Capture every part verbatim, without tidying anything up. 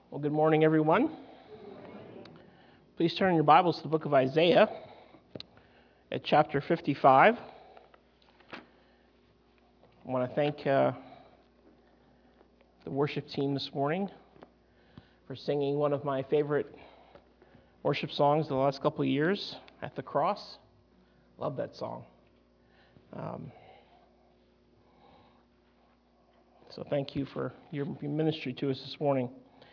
Well, good morning, everyone. Please turn your Bibles to the book of Isaiah at chapter fifty-five. I want to thank uh, the worship team this morning for singing one of my favorite worship songs the last couple of years, At the Cross. Love that song. Um, so thank you for your, your ministry to us this morning.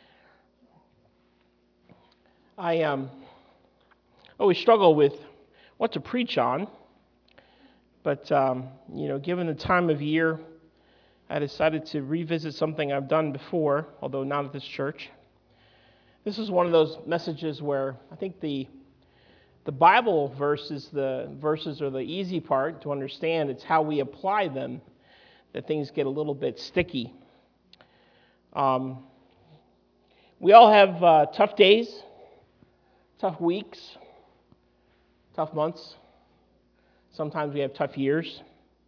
I um, always struggle with what to preach on, but um, you know, given the time of year, I decided to revisit something I've done before, although not at this church. This is one of those messages where I think the the Bible verses, the verses are the easy part to understand. It's how we apply them that things get a little bit sticky. Um, we all have uh, tough days. Tough weeks, tough months. Sometimes we have tough years.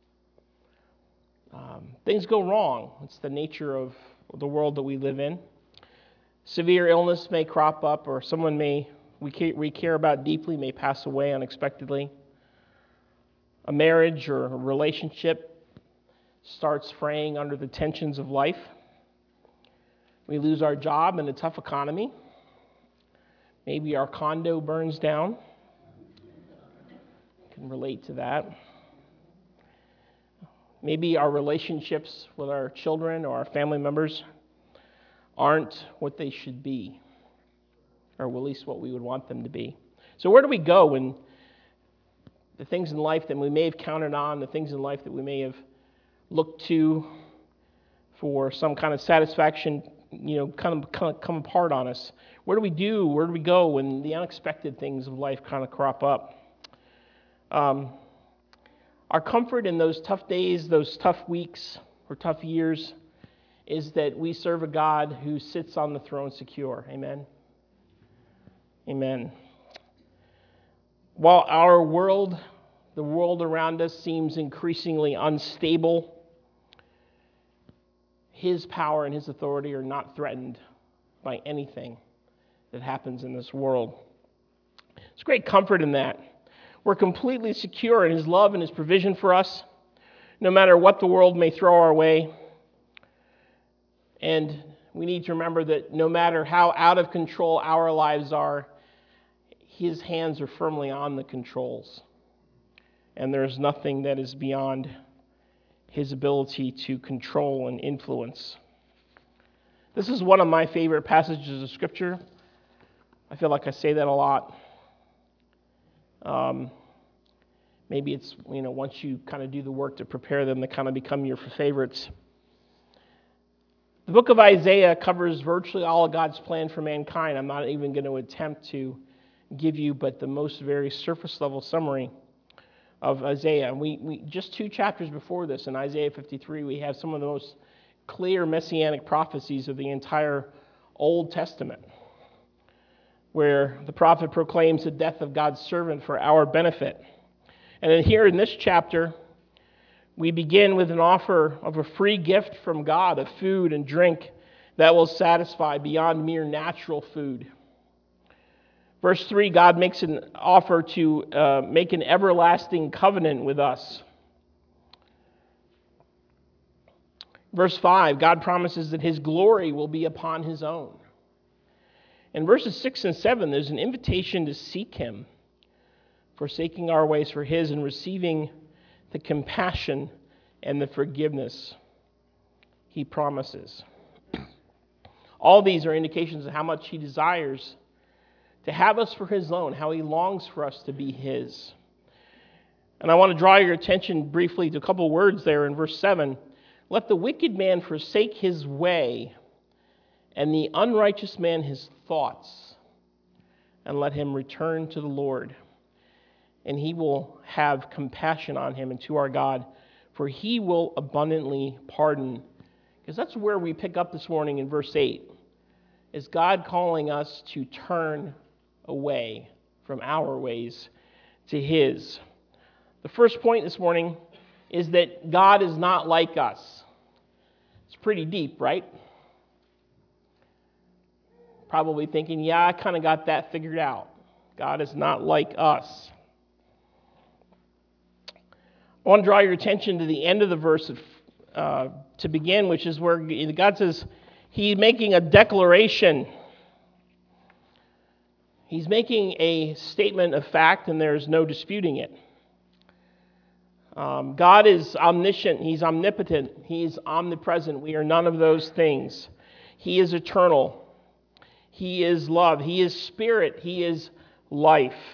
Um, things go wrong. It's the nature of the world that we live in. Severe illness may crop up, or someone may we care, we care about deeply may pass away unexpectedly. A marriage or a relationship starts fraying under the tensions of life. We lose our job in a tough economy. Maybe our condo burns down. I can relate to that. Maybe our relationships with our children or our family members aren't what they should be, or at least what we would want them to be. So where do we go when the things in life that we may have counted on, the things in life that we may have looked to for some kind of satisfaction, you know, kind of, kind of come apart on us? Where do we do, where do we go when the unexpected things of life kind of crop up? Um, our comfort in those tough days, those tough weeks, or tough years, is that we serve a God who sits on the throne secure. Amen? Amen. While our world, the world around us, seems increasingly unstable, His power and His authority are not threatened by anything that happens in this world. There's great comfort in that. We're completely secure in His love and His provision for us, no matter what the world may throw our way. And we need to remember that no matter how out of control our lives are, His hands are firmly on the controls. And there's nothing that is beyond His ability to control and influence. This is one of my favorite passages of Scripture. I feel like I say that a lot. Um, maybe it's, you know, once you kind of do the work to prepare them, they kind of become your favorites. The book of Isaiah covers virtually all of God's plan for mankind. I'm not even going to attempt to give you but the most very surface level summary of Isaiah. We, we just two chapters before this, in Isaiah fifty-three, we have some of the most clear messianic prophecies of the entire Old Testament, where the prophet proclaims the death of God's servant for our benefit. And then here in this chapter, we begin with an offer of a free gift from God of food and drink that will satisfy beyond mere natural food. Verse three, God makes an offer to uh, make an everlasting covenant with us. Verse five, God promises that His glory will be upon His own. In verses six and seven, there's an invitation to seek Him, forsaking our ways for His and receiving the compassion and the forgiveness He promises. All these are indications of how much He desires to have us for His own, how He longs for us to be His. And I want to draw your attention briefly to a couple words there in verse seven. Let the wicked man forsake his way, and the unrighteous man his thoughts, and let him return to the Lord. And He will have compassion on him and to our God, for He will abundantly pardon. Because that's where we pick up this morning in verse eight. Is God calling us to turn away from our ways to His. The first point this morning is that God is not like us. It's pretty deep, right? probably thinking, yeah, I kind of got that figured out. God is not like us. I want to draw your attention to the end of the verse uh, to begin, which is where God says he's making a declaration. He's making a statement of fact, and there's no disputing it. Um, God is omniscient. He's omnipotent. He's omnipresent. We are none of those things. He is eternal. He is love. He is spirit. He is life.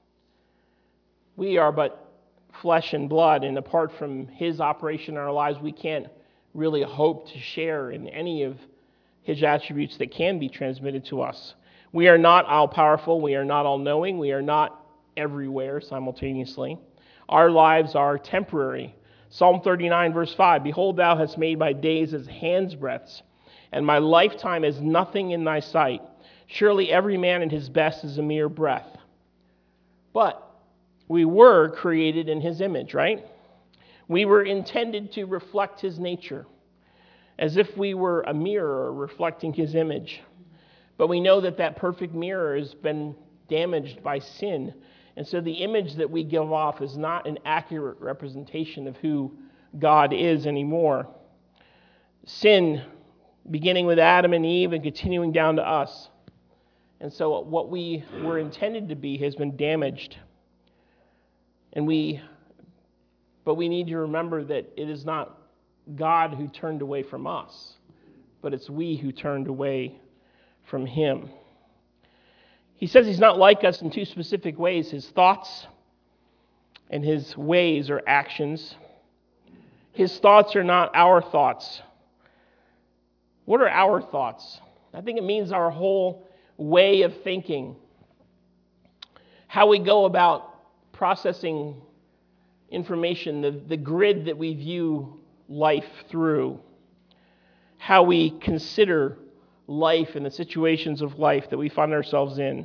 We are but flesh and blood, and apart from his operation in our lives, we can't really hope to share in any of his attributes that can be transmitted to us. We are not all-powerful. We are not all-knowing. We are not everywhere simultaneously. Our lives are temporary. Psalm thirty-nine, verse five, Behold, thou hast made my days as hand's breadths, and my lifetime as nothing in thy sight. Surely every man in his best is a mere breath. But we were created in his image, right? We were intended to reflect his nature, as if we were a mirror reflecting his image. But we know that that perfect mirror has been damaged by sin. And so the image that we give off is not an accurate representation of who God is anymore. Sin, beginning with Adam and Eve and continuing down to us. And so what we were intended to be has been damaged. And we, but we need to remember that it is not God who turned away from us, but it's we who turned away from him. He says he's not like us in two specific ways, his thoughts and his ways or actions. His thoughts are not our thoughts. What are our thoughts? I think it means our whole way of thinking, how we go about processing information, the, the grid that we view life through, how we consider life and the situations of life that we find ourselves in.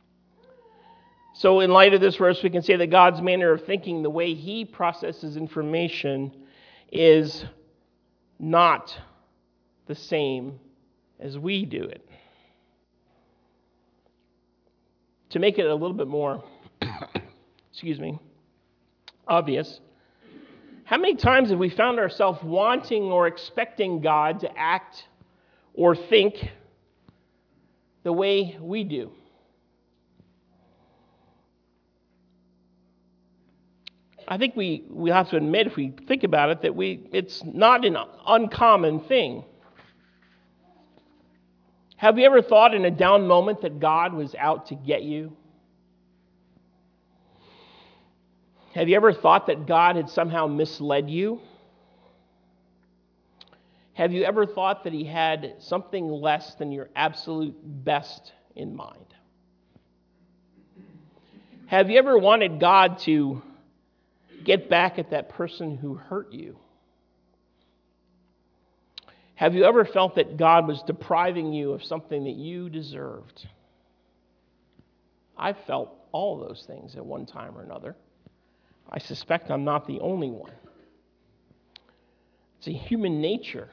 So in light of this verse, we can say that God's manner of thinking, the way he processes information, is not the same as we do it. To make it a little bit more, excuse me, obvious, how many times have we found ourselves wanting or expecting God to act or think the way we do? I think we, we have to admit, if we think about it, that we it's not an uncommon thing. Have you ever thought in a down moment that God was out to get you? Have you ever thought that God had somehow misled you? Have you ever thought that he had something less than your absolute best in mind? Have you ever wanted God to get back at that person who hurt you? Have you ever felt that God was depriving you of something that you deserved? I've felt all those things at one time or another. I suspect I'm not the only one. It's a human nature,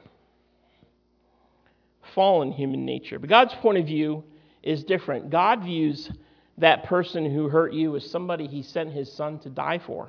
fallen human nature. But God's point of view is different. God views that person who hurt you as somebody he sent his son to die for.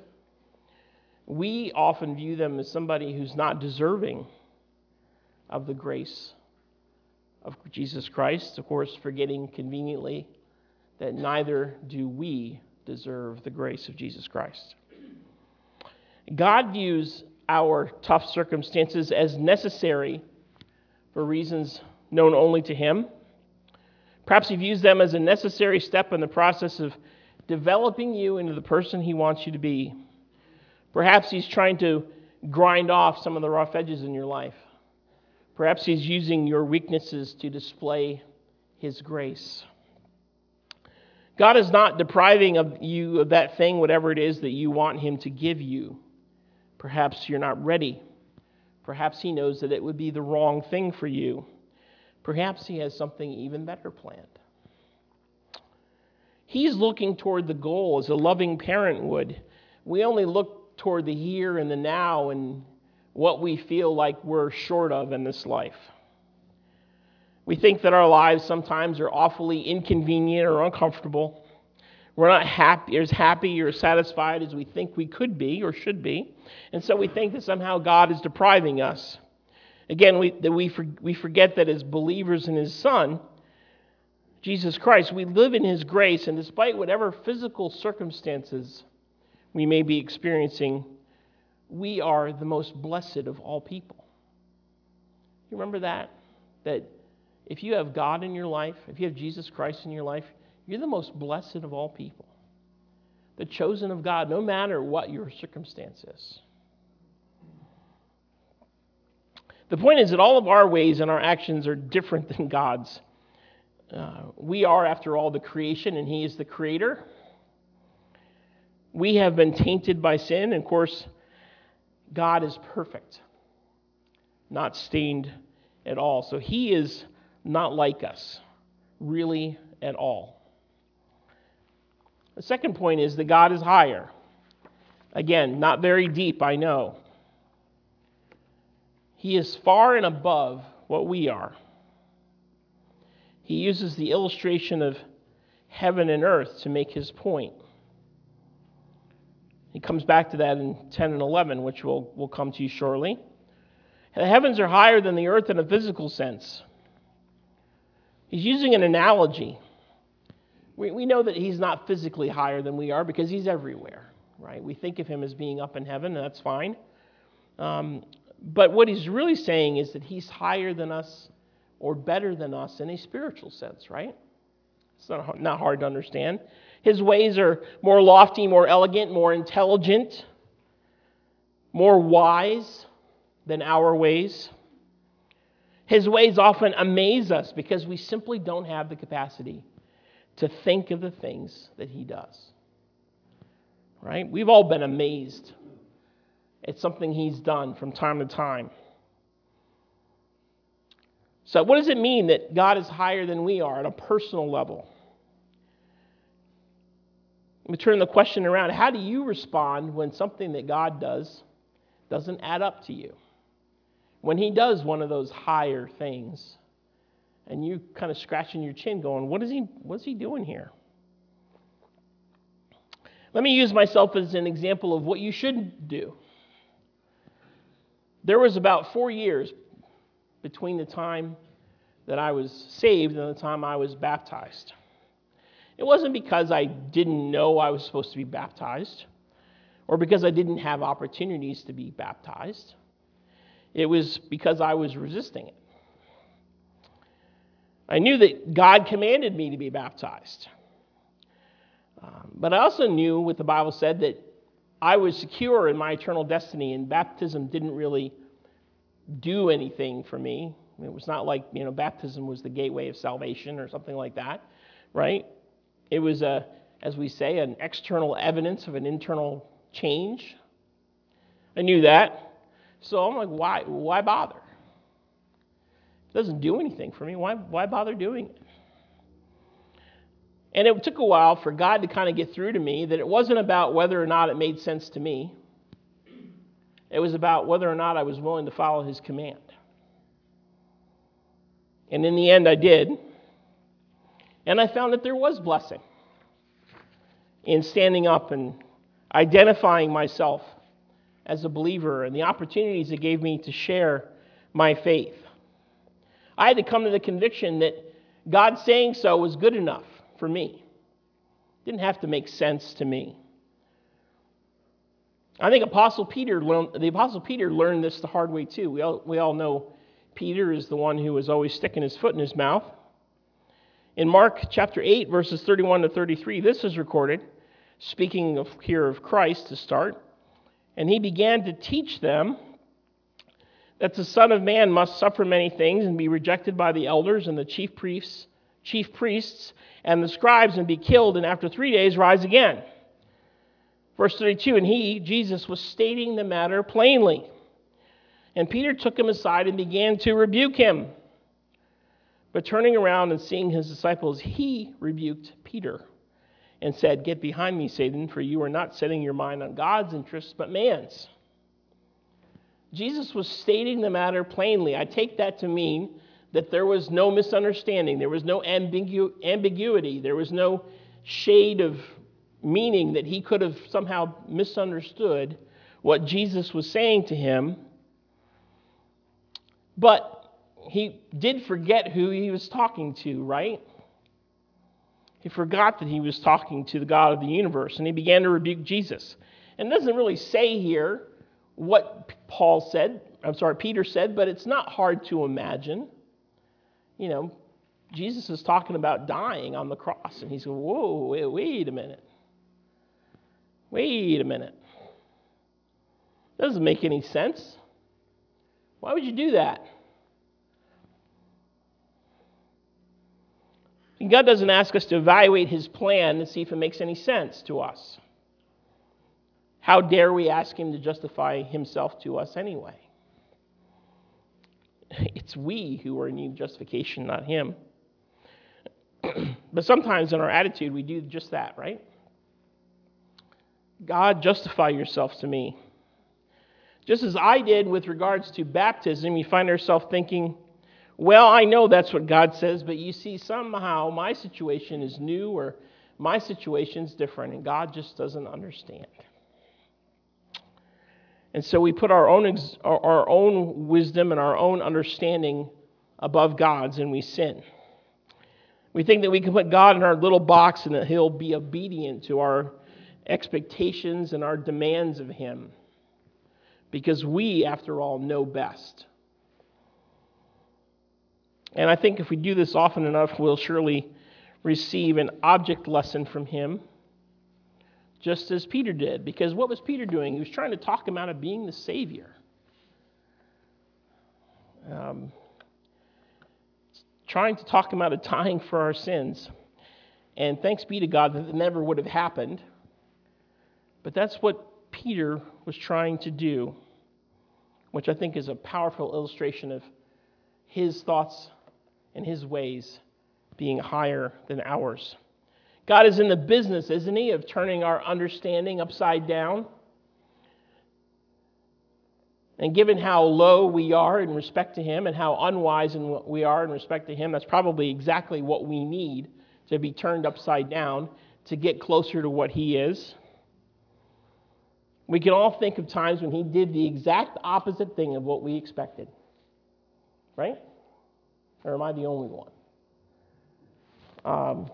We often view them as somebody who's not deserving of the grace of Jesus Christ, of course, forgetting conveniently that neither do we deserve the grace of Jesus Christ. God views our tough circumstances as necessary for reasons known only to him. Perhaps he views them as a necessary step in the process of developing you into the person he wants you to be. Perhaps he's trying to grind off some of the rough edges in your life. Perhaps he's using your weaknesses to display his grace. God is not depriving of you of that thing, whatever it is that you want him to give you. Perhaps you're not ready. Perhaps he knows that it would be the wrong thing for you. Perhaps he has something even better planned. He's looking toward the goal as a loving parent would. We only look toward the here and the now and what we feel like we're short of in this life. We think that our lives sometimes are awfully inconvenient or uncomfortable. We're not happy, as happy or satisfied as we think we could be or should be. And so we think that somehow God is depriving us. Again, we, that we, for, we forget that as believers in His Son, Jesus Christ, we live in His grace, and despite whatever physical circumstances we may be experiencing, we are the most blessed of all people. You remember that? That if you have God in your life, if you have Jesus Christ in your life, you're the most blessed of all people. The chosen of God, no matter what your circumstance is. The point is that all of our ways and our actions are different than God's. Uh, we are, after all, the creation, and He is the creator. We have been tainted by sin, and of course, God is perfect, not stained at all. So He is not like us, really at all. The second point is that God is higher. Again, not very deep, I know. He is far and above what we are. He uses the illustration of heaven and earth to make His point. He comes back to that in ten and eleven, which we'll, we'll come to shortly. The heavens are higher than the earth in a physical sense. He's using an analogy. We, we know that He's not physically higher than we are because He's everywhere, right? We think of Him as being up in heaven, and that's fine. Um, but what He's really saying is that He's higher than us or better than us in a spiritual sense, right? It's not, not hard to understand. His ways are more lofty, more elegant, more intelligent, more wise than our ways. His ways often amaze us because we simply don't have the capacity to think of the things that He does. Right? We've all been amazed at something He's done from time to time. So what does it mean that God is higher than we are on a personal level? Let me turn the question around. How do you respond when something that God does doesn't add up to you? When He does one of those higher things, and you kind of scratching your chin going, what is he, what's he doing here? Let me use myself as an example of what you shouldn't do. There was about four years between the time that I was saved and the time I was baptized. It wasn't because I didn't know I was supposed to be baptized or because I didn't have opportunities to be baptized. It was because I was resisting it. I knew that God commanded me to be baptized. Um, but I also knew what the Bible said, that I was secure in my eternal destiny, and baptism didn't really do anything for me. It was not like, you know, baptism was the gateway of salvation or something like that, right? It was, a, as we say, an external evidence of an internal change. I knew that. So I'm like, why, why bother? It doesn't do anything for me. Why, why bother doing it? And it took a while for God to kind of get through to me that it wasn't about whether or not it made sense to me. It was about whether or not I was willing to follow His command. And in the end, I did. And I found that there was blessing in standing up and identifying myself as a believer and the opportunities it gave me to share my faith. I had to come to the conviction that God saying so was good enough for me. It didn't have to make sense to me. I think Apostle Peter learned, the Apostle Peter learned this the hard way too. We all, we all know Peter is the one who was always sticking his foot in his mouth. In Mark chapter eight, verses thirty-one to thirty-three, this is recorded, speaking of here of Christ to start. And he began to teach them that the Son of Man must suffer many things and be rejected by the elders and the chief priests, chief priests and the scribes and be killed, and after three days rise again. Verse thirty-two, and he, Jesus, was stating the matter plainly. And Peter took him aside and began to rebuke him. But turning around and seeing his disciples, he rebuked Peter and said, "Get behind me, Satan, for you are not setting your mind on God's interests, but man's." Jesus was stating the matter plainly. I take that to mean that there was no misunderstanding, there was no ambigu- ambiguity, there was no shade of meaning that he could have somehow misunderstood what Jesus was saying to him. But he did forget who he was talking to, right? He forgot that he was talking to the God of the universe, and he began to rebuke Jesus. And it doesn't really say here what Paul said, I'm sorry, Peter said, but it's not hard to imagine. You know, Jesus is talking about dying on the cross, and he's going, whoa, wait, wait a minute. Wait a minute. Doesn't make any sense. Why would you do that? And God doesn't ask us to evaluate his plan to see if it makes any sense to us. How dare we ask him to justify himself to us anyway? It's we who are in need of justification, not him. But sometimes in our attitude, we do just that, right? God, justify yourself to me. Just as I did with regards to baptism, you find ourselves thinking, well, I know that's what God says, but you see, somehow my situation is new or my situation's different, and God just doesn't understand. And so we put our own ex- our own wisdom and our own understanding above God's, and we sin. We think that we can put God in our little box and that he'll be obedient to our expectations and our demands of him, because we, after all, know best. And I think if we do this often enough, we'll surely receive an object lesson from him, just as Peter did. Because what was Peter doing? He was trying to talk him out of being the Savior. Um, trying to talk him out of dying for our sins. And thanks be to God that it never would have happened. But that's what Peter was trying to do, which I think is a powerful illustration of his thoughts and his ways being higher than ours. God is in the business, isn't he, of turning our understanding upside down. And given how low we are in respect to him and how unwise we are in respect to him, that's probably exactly what we need to be turned upside down to get closer to what he is. We can all think of times when he did the exact opposite thing of what we expected. Right? Or am I the only one? Um,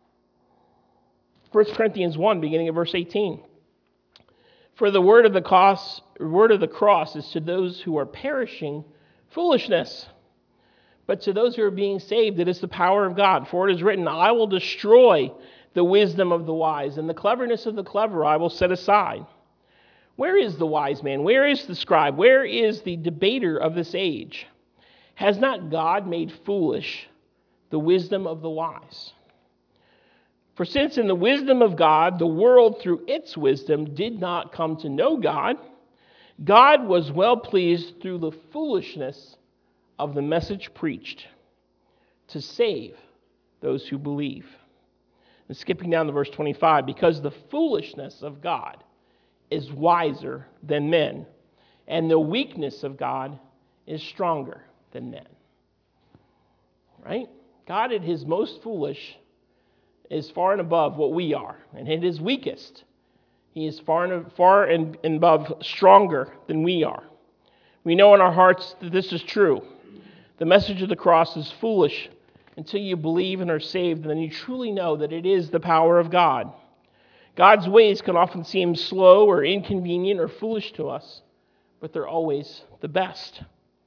First Corinthians one, beginning of verse eighteen. For the word of the cross, word of the cross is to those who are perishing foolishness, but to those who are being saved it is the power of God. For it is written, I will destroy the wisdom of the wise, and the cleverness of the clever I will set aside. Where is the wise man? Where is the scribe? Where is the debater of this age? Has not God made foolish the wisdom of the wise? For since in the wisdom of God, the world through its wisdom did not come to know God, God was well pleased through the foolishness of the message preached to save those who believe. And skipping down to verse twenty-five, because the foolishness of God is wiser than men, and the weakness of God is stronger than men. Right? God at his most foolish is far and above what we are. And at his weakest, he is far and, far and above stronger than we are. We know in our hearts that this is true. The message of the cross is foolish until you believe and are saved, and then you truly know that it is the power of God. God's ways can often seem slow or inconvenient or foolish to us, but they're always the best.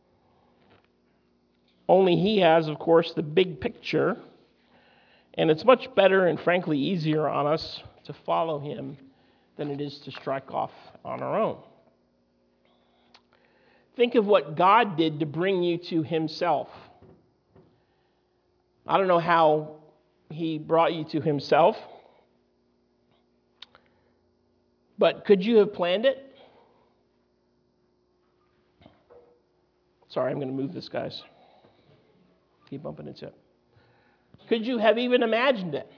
Only he has, of course, the big picture. And it's much better and frankly easier on us to follow him than it is to strike off on our own. Think of what God did to bring you to himself. I don't know how he brought you to himself, but could you have planned it? Sorry, I'm going to move this, guys. Keep bumping into it. Could you have even imagined it?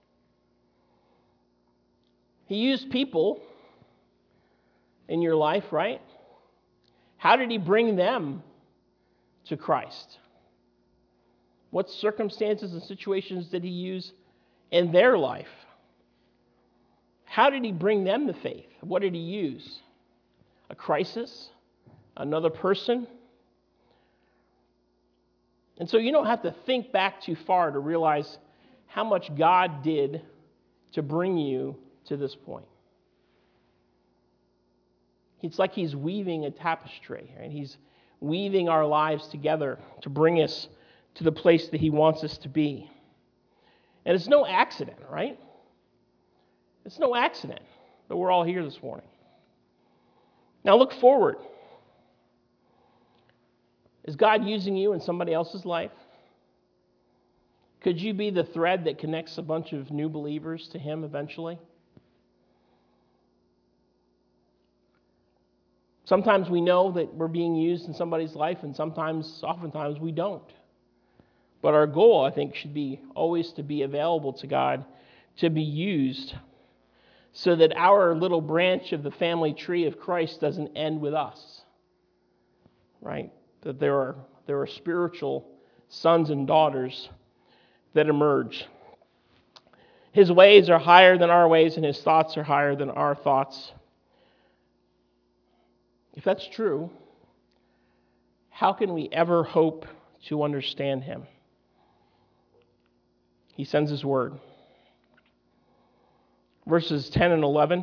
He used people in your life, right? How did he bring them to Christ? What circumstances and situations did he use in their life? How did he bring them to faith? What did he use? A crisis? Another person? And so you don't have to think back too far to realize how much God did to bring you to this point. It's like he's weaving a tapestry, right? He's weaving our lives together to bring us to the place that he wants us to be. And it's no accident, right? It's no accident that we're all here this morning. Now look forward. Is God using you in somebody else's life? Could you be the thread that connects a bunch of new believers to him eventually? Sometimes we know that we're being used in somebody's life, and sometimes, oftentimes, we don't. But our goal, I think, should be always to be available to God, to be used, so that our little branch of the family tree of Christ doesn't end with us. Right? That there are, there are spiritual sons and daughters that emerge. His ways are higher than our ways, and his thoughts are higher than our thoughts. If that's true, how can we ever hope to understand him? He sends his word. Verses ten and eleven.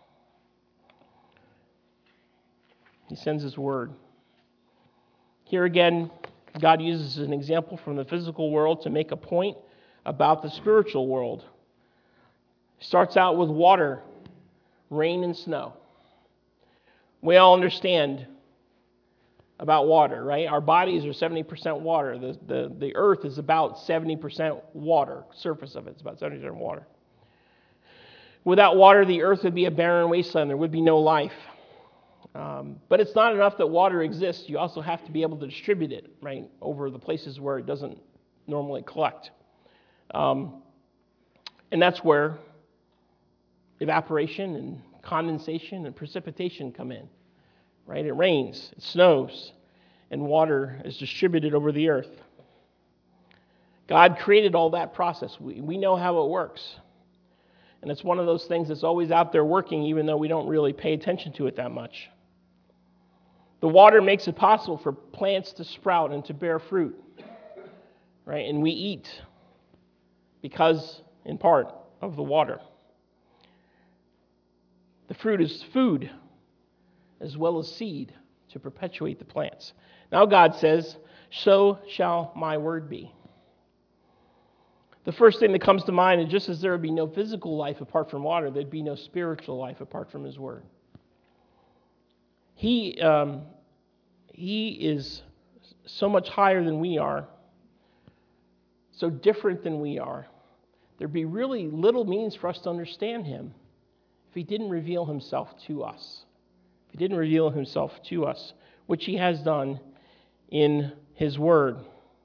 He sends his word. Here again, God uses an example from the physical world to make a point about the spiritual world. He starts out with water, rain, and snow. We all understand about water, right? Our bodies are seventy percent water. The, the, the earth is about seventy percent water. Surface of it is about seventy percent water. Without water, the earth would be a barren wasteland. There would be no life. Um, but it's not enough that water exists. You also have to be able to distribute it, right, over the places where it doesn't normally collect. Um, and that's where evaporation and condensation and precipitation come in, right? It rains, it snows, and water is distributed over the earth. God created all that process. We, we know how it works. And it's one of those things that's always out there working, even though we don't really pay attention to it that much. The water makes it possible for plants to sprout and to bear fruit, right? And we eat because, in part, of the water. The fruit is food as well as seed to perpetuate the plants. Now God says, so shall my word be. The first thing that comes to mind is just as there would be no physical life apart from water, there'd be no spiritual life apart from his word. He, um, he is so much higher than we are, so different than we are. There'd be really little means for us to understand him if he didn't reveal himself to us. If he didn't reveal himself to us, which he has done in his word.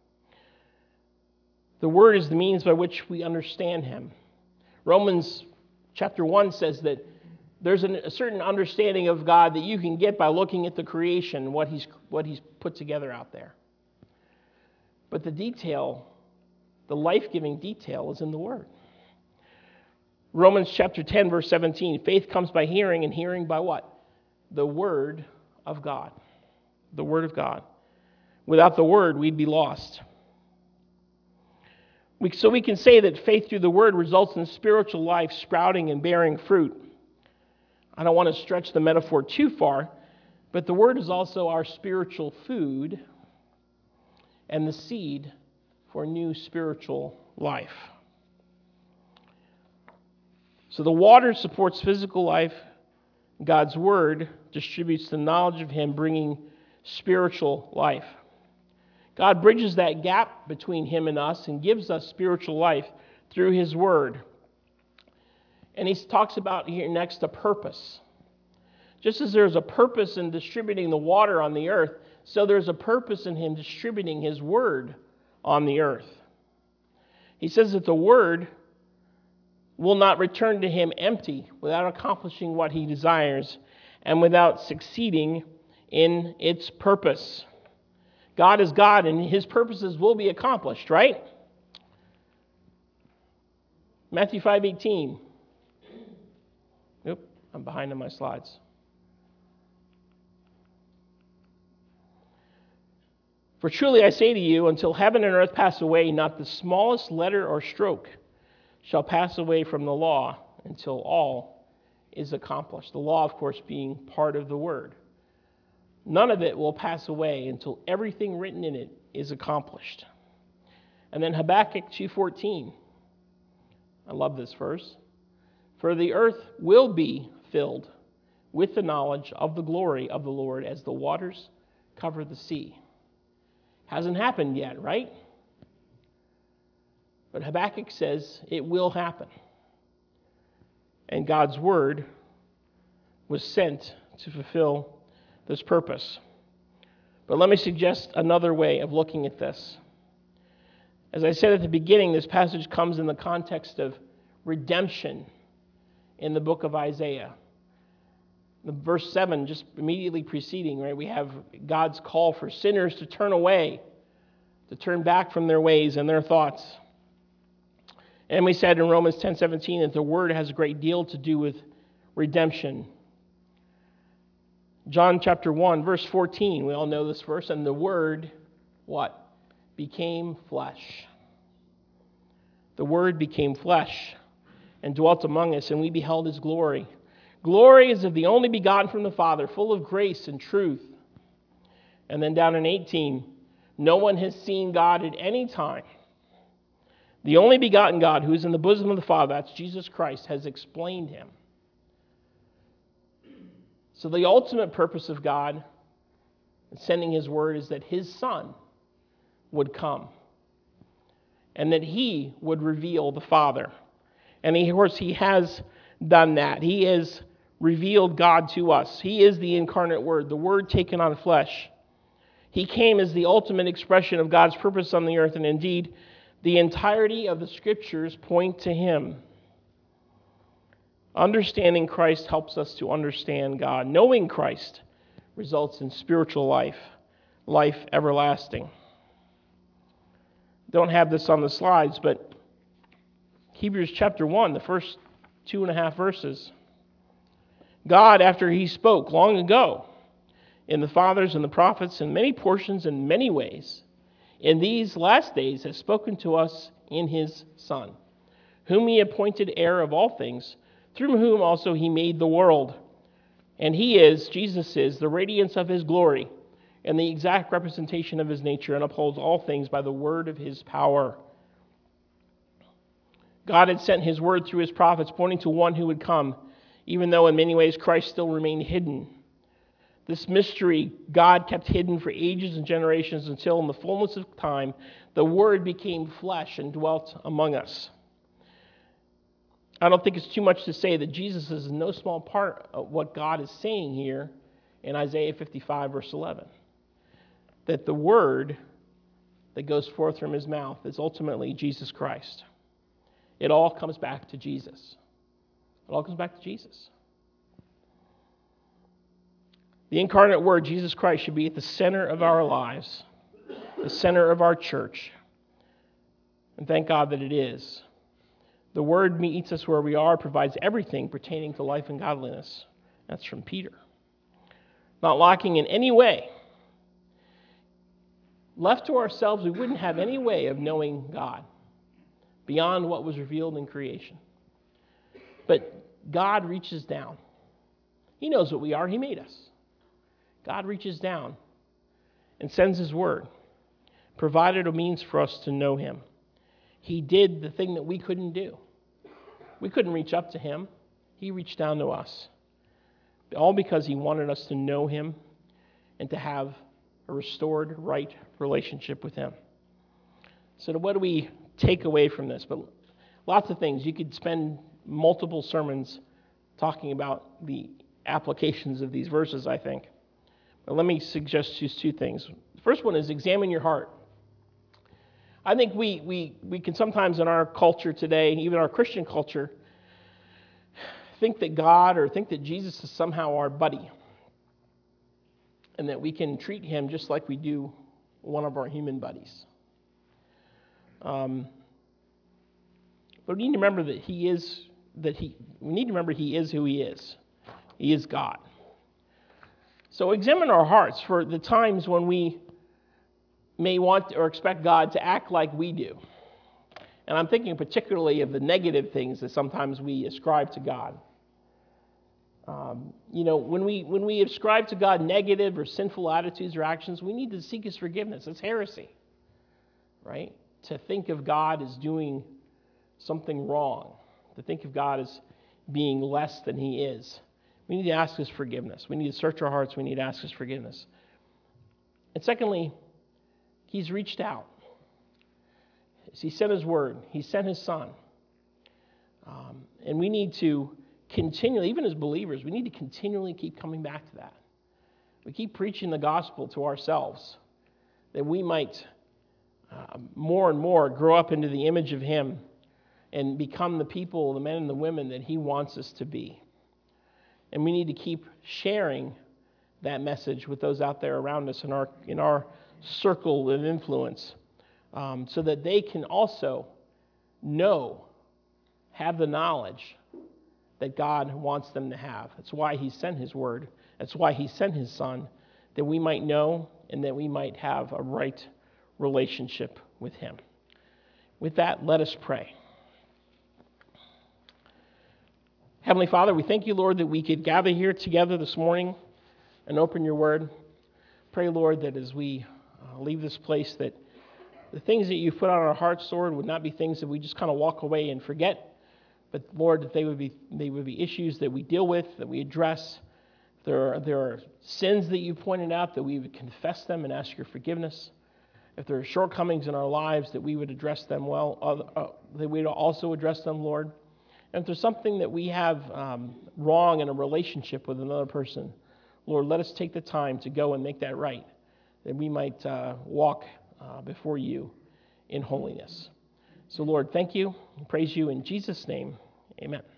The word is the means by which we understand him. Romans chapter one says that there's an, a certain understanding of God that you can get by looking at the creation, what he's, what he's put together out there. But the detail, the life-giving detail, is in the word. Romans chapter ten, verse seventeen, faith comes by hearing, and hearing by what? The word of God. The word of God. Without the word, we'd be lost. We, so we can say that faith through the word results in spiritual life sprouting and bearing fruit. I don't want to stretch the metaphor too far, but the word is also our spiritual food and the seed for new spiritual life. So the water supports physical life. God's word distributes the knowledge of him, bringing spiritual life. God bridges that gap between him and us and gives us spiritual life through his word. And he talks about here next a purpose. Just as there's a purpose in distributing the water on the earth, so there's a purpose in him distributing his word on the earth. He says that the word will not return to him empty without accomplishing what he desires and without succeeding in its purpose. God is God, and his purposes will be accomplished, right? Matthew five eighteen. Nope, I'm behind on my slides. For truly I say to you, until heaven and earth pass away, not the smallest letter or stroke shall pass away from the law until all is accomplished. The law, of course, being part of the word. None of it will pass away until everything written in it is accomplished. And then Habakkuk two fourteen. I love this verse. For the earth will be filled with the knowledge of the glory of the Lord as the waters cover the sea. Hasn't happened yet, right? But Habakkuk says it will happen. And God's word was sent to fulfill this purpose. But let me suggest another way of looking at this. As I said at the beginning, this passage comes in the context of redemption in the book of Isaiah. The verse seven, just immediately preceding, right, we have God's call for sinners to turn away, to turn back from their ways and their thoughts. And we said in Romans ten seventeen that the word has a great deal to do with redemption. John chapter one, verse fourteen, we all know this verse, and the word, what? Became flesh. The word became flesh and dwelt among us, and we beheld his glory. Glory is of the only begotten from the Father, full of grace and truth. And then down in eighteen, no one has seen God at any time. The only begotten God who is in the bosom of the Father, that's Jesus Christ, has explained him. So the ultimate purpose of God in sending his word is that his Son would come and that he would reveal the Father. And he, of course, he has done that. He has revealed God to us. He is the incarnate Word, the Word taken on flesh. He came as the ultimate expression of God's purpose on the earth, and indeed, the entirety of the Scriptures point to him. Understanding Christ helps us to understand God. Knowing Christ results in spiritual life, life everlasting. Don't have this on the slides, but Hebrews chapter one, the first two and a half verses. God, after he spoke long ago in the fathers and the prophets in many portions and many ways, in these last days has spoken to us in his Son, whom he appointed heir of all things, through whom also he made the world. And he is, Jesus is, the radiance of his glory and the exact representation of his nature, and upholds all things by the word of his power. God had sent his word through his prophets, pointing to one who would come, even though in many ways Christ still remained hidden. This mystery God kept hidden for ages and generations until in the fullness of time, the Word became flesh and dwelt among us. I don't think it's too much to say that Jesus is no small part of what God is saying here in Isaiah fifty-five, verse eleven. That the Word that goes forth from his mouth is ultimately Jesus Christ. It all comes back to Jesus. It all comes back to Jesus. The incarnate Word, Jesus Christ, should be at the center of our lives, the center of our church. And thank God that it is. The Word meets us where we are, provides everything pertaining to life and godliness. That's from Peter. Not lacking in any way. Left to ourselves, we wouldn't have any way of knowing God beyond what was revealed in creation. But God reaches down. He knows what we are. He made us. God reaches down and sends his word, provided a means for us to know him. He did the thing that we couldn't do. We couldn't reach up to him. He reached down to us. All because he wanted us to know him and to have a restored, right relationship with him. So what do we take away from this? But lots of things. You could spend multiple sermons talking about the applications of these verses, I think. But let me suggest just two things. The first one is examine your heart. I think we, we, we can sometimes in our culture today, even our Christian culture, think that God or think that Jesus is somehow our buddy and that we can treat him just like we do one of our human buddies. Um, but we need to remember that he is, that he, we need to remember he is who he is. He is God. So examine our hearts for the times when we may want or expect God to act like we do. And I'm thinking particularly of the negative things that sometimes we ascribe to God. Um, you know, when we when we ascribe to God negative or sinful attitudes or actions, we need to seek his forgiveness. It's heresy, right? To think of God as doing something wrong, to think of God as being less than he is. We need to ask his forgiveness. We need to search our hearts. We need to ask his forgiveness. And secondly, he's reached out. He sent his word. He sent his son. Um, and we need to continually, even as believers, we need to continually keep coming back to that. We keep preaching the gospel to ourselves that we might uh, more and more grow up into the image of him and become the people, the men and the women that he wants us to be. And we need to keep sharing that message with those out there around us in our, in our circle of influence um, so that they can also know, have the knowledge that God wants them to have. That's why he sent his word. That's why he sent his son, that we might know and that we might have a right relationship with him. With that, let us pray. Heavenly Father, we thank you, Lord, that we could gather here together this morning and open your word. Pray, Lord, that as we uh, leave this place, that the things that you've put on our hearts, Lord, would not be things that we just kind of walk away and forget. But Lord, that they would be they would be issues that we deal with, that we address. There are, there are sins that you pointed out, that we would confess them and ask your forgiveness. If there are shortcomings in our lives, that we would address them well, uh, uh, that we would also address them, Lord. And if there's something that we have um, wrong in a relationship with another person, Lord, let us take the time to go and make that right, that we might uh, walk uh, before you in holiness. So, Lord, thank you and praise you in Jesus' name. Amen.